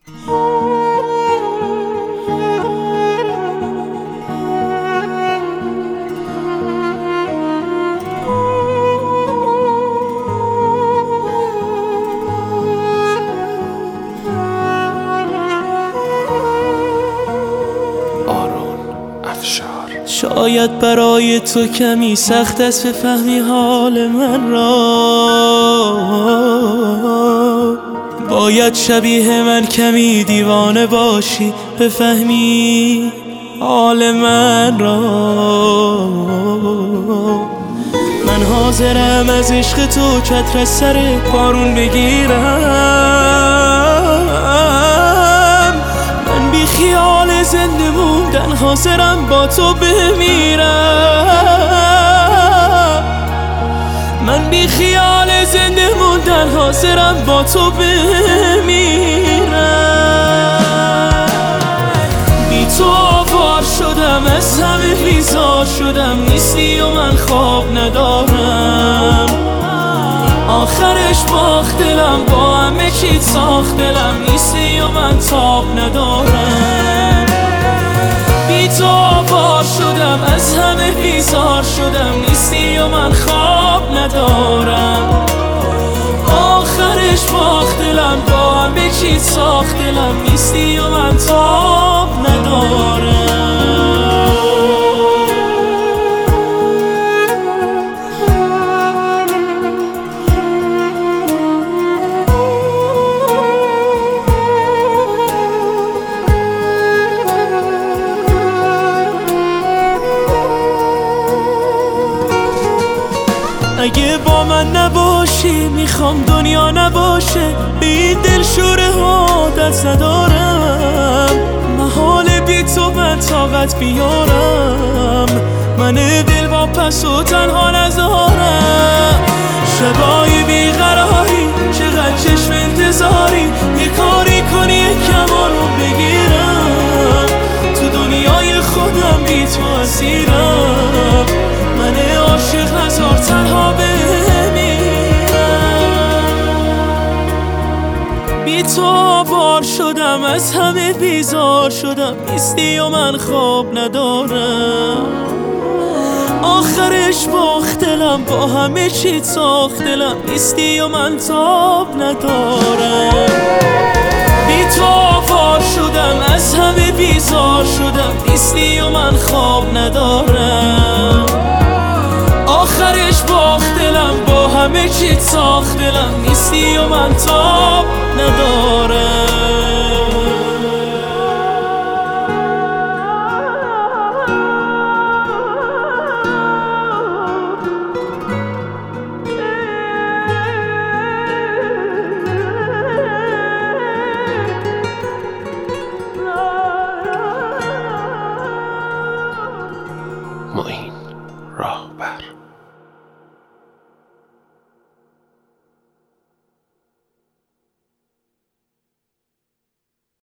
شاید برای تو کمی سخت است بفهمی حال من را، باید شبیه من کمی دیوانه باشی بفهمی حال من را. من حاضرم از عشق تو چتر از سر بارون بگیرم، من بی خیال زنده موندن حاضرم با تو بمیرم، من بی خیال زنده موندن حاضرم با تو بمیرم. بی تو آوار شدم، از همه بیزار شدم، نیستی و من خواب ندارم، آخرش باخت دلم، با همه چیت ساخت دلم، نیستی و من تاب ندارم. بی تو آوار شدم، از همه بیزار شدم، نیستی و من خواب ندارم، آخرش باخت دلم، با همه چیت ساخت دلم، نیستی و من تاب ندارم. اگه با من نباشی میخوام دنیا نباشه، به این دلشوره ها دست ندارم، محال بی تو من طاقت بیارم، من دل با پس و تنها نذارم. شبای بیقراری چقدر چشم انتظاری، یه کاری کنی یکم آروم بگیرم، تو دنیای خودم بی تو اسیرم، من عاشق نذار تنها بمیرم. بی تو آوار شدم، از همه بیزار شدم، نیستی و من خواب ندارم، آخرش باخت دلم، با همه چیت ساخت دلم، نیستی و من تاب ندارم. بی تو آوار شدم، از همه بیزار شدم، نیستی و من خواب ندارم، آخرش باخت دلم، با همه چیت ساخت دلم، نیستی و من تاب ندارم. معین راهبر.